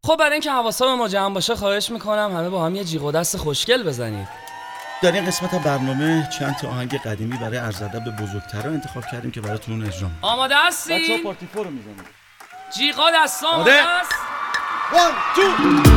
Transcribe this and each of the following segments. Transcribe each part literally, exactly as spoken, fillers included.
خب برای اینکه حواسمون جمع باشه خواهش میکنم همه با هم یه جیغ و دست خوشگل بزنید. در این قسمت برنامه چند تا آهنگ قدیمی برای عرض ادب به بزرگترا انتخاب کردیم که براتون اجرا می‌کنیم. آماده هستی؟ بچه‌ها پارتی فور رو می‌زنید. جیغا دستا آماده است؟ وان تو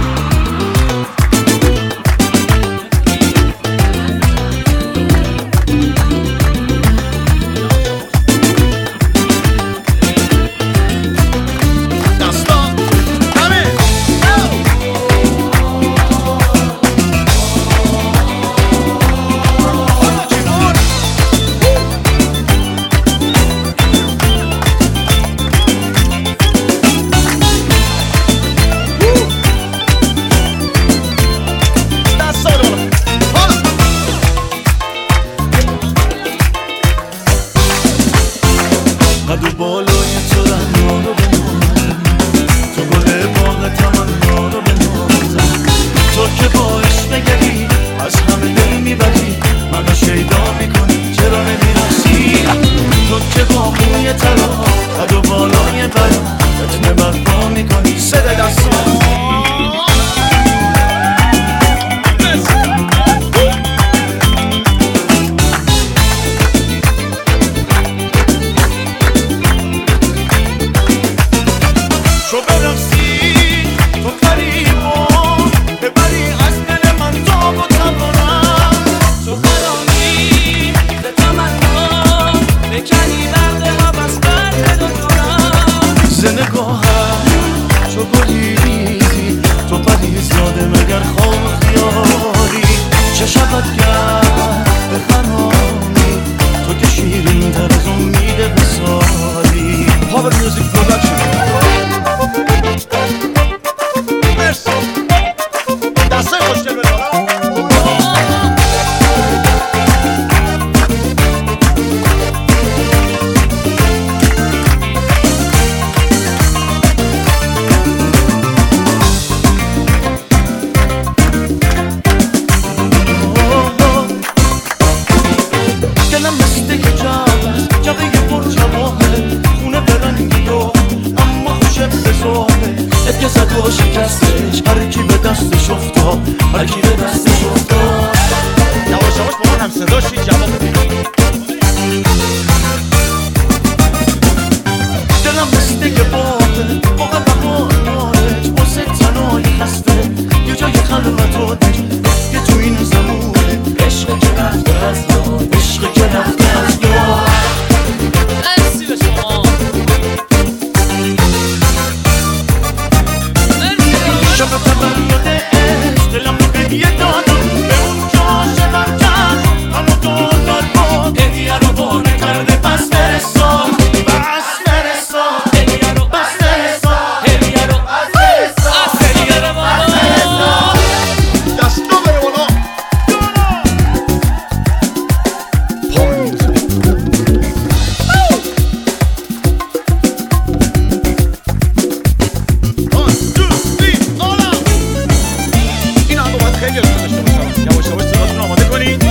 قد بالای تو رنگا رو بنازم، تو گل باغ تمنا رو بنازم، تو که باعث نگری از همه دل میبری منو شیدا میکنی چرا نمیرسی، تو که با موی طلا قد بالای برا فتنه برپا میکنی صدای دستان تو برقصی تو فریبا ببری از دل من تاب و تبارم، تو خرانی به تمنا بکنی برد حوض برد دارم، ز نگاهم چو گلی ریزی تو پریزاده مگر خواب خیالی چه شود کرد به خنانی تو که شیرین تر از امید وصالی. پاور میوزیک پروداکشن. دستای خوشگل بده دلم مثل که جوه جوه یه پر جواهه خونه برنگی و اما خوشه بزاهه اتکه زد و شکستش هر کی به دستش افتاد هر کی به دستش افتاد یواش یواش با من هم صداشی جواب بدید. دلم مثل که باته موقع بهار مارج واسه تنهایی خسته یه جای خلوت و دج که تو این زمونه عشق که رفته از یاد عشق که رفته از یاد. مرسی به شما. شب تولد عشق دلم رو هدیه دادم به اون که عاشقم کرد منو دادار بود هدیه رو بانه کرده پس برسان بس برسان هدیه رو بس برسان هدیه رو بس برسان هدیه رو بس برسان دستو بره بالا. پاور میوزیک. وان تو تری آلا. این آهنگو باید خیلی دوست داشته باشم. یواش یواش صداتون آماده کنید.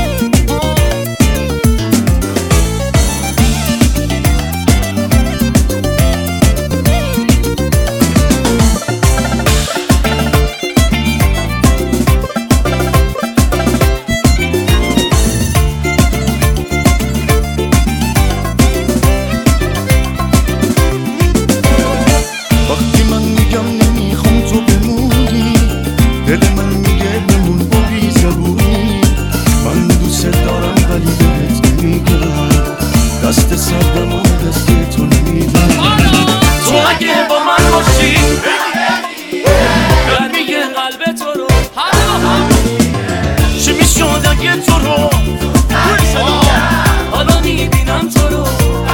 وقتی من میگم نمیخوام تو بمونی دل من میگه بمون با بی زبونی من دوست دارم ولی بهت نمیگم دست سردم و دست تو نمیدم تو اگه با من باشی من میگه قلب تو رو همه با هم چه میشد اگه تو رو حالا میبینم تو رو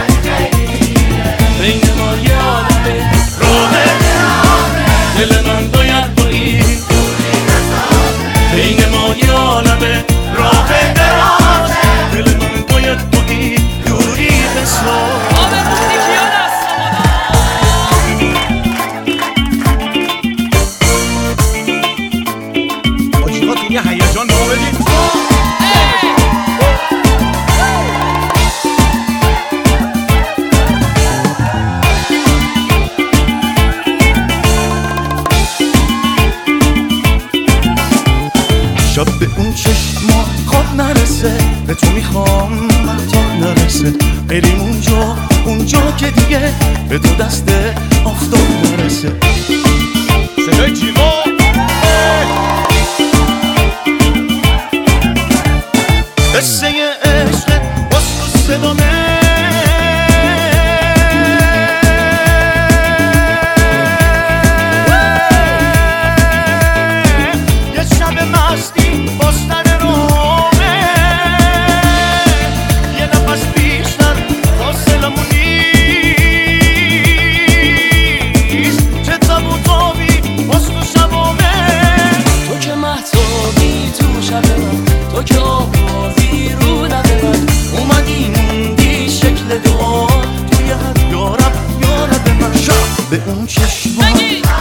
بین ما یه عالمه راهه دل من باید با این بین ما یه عالمه راه دراز دل من باید با این دوری بساز. آبه بودی کیا دست آجیقاتون یه هیجان به ما بدید. به تو دست آفتاب نرسه. صدای جیغا قصه عشق باز تو صدامه، یه شب مستی باستن رومه، یه نفس بیشتر فاصلمون نیست، چه تابوتابی باز تو شبامه. تو که مهتابی تو شب من، تو که آوازی رو لب من، اومدی موندی شکل دعا توی حد یارب یارب من. شب به اون چشمان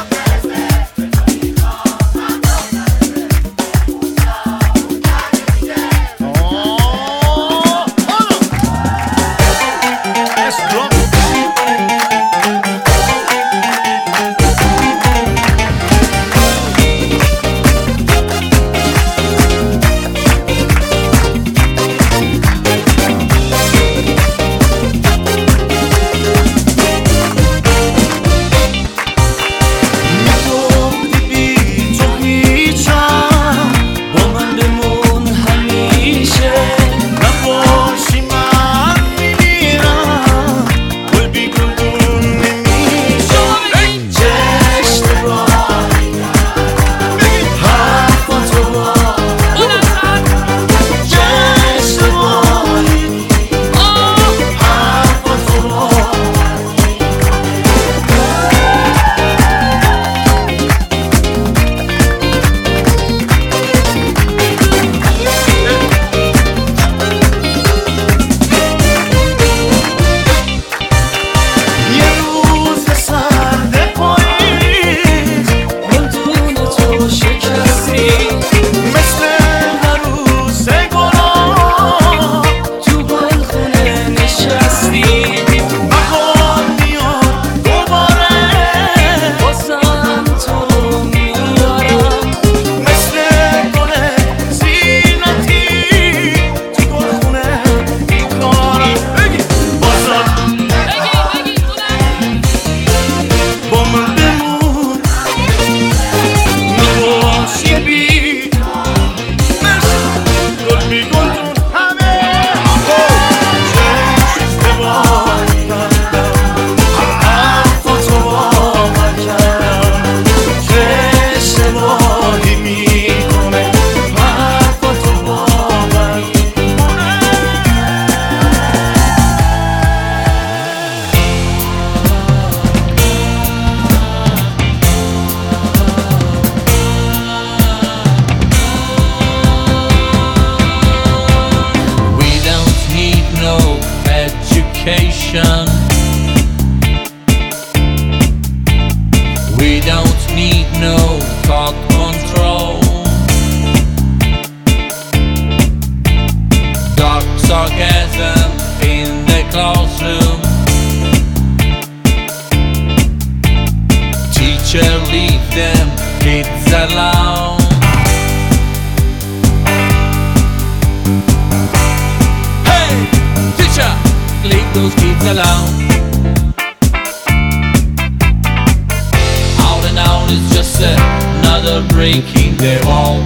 We don't need no thought control. Dark sarcasm in the classroom. Teacher, leave them kids alone. Hey, teacher, leave those kids alone. It's just another break in the wall.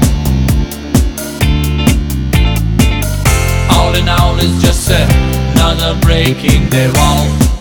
All in all, it's just another break in the wall.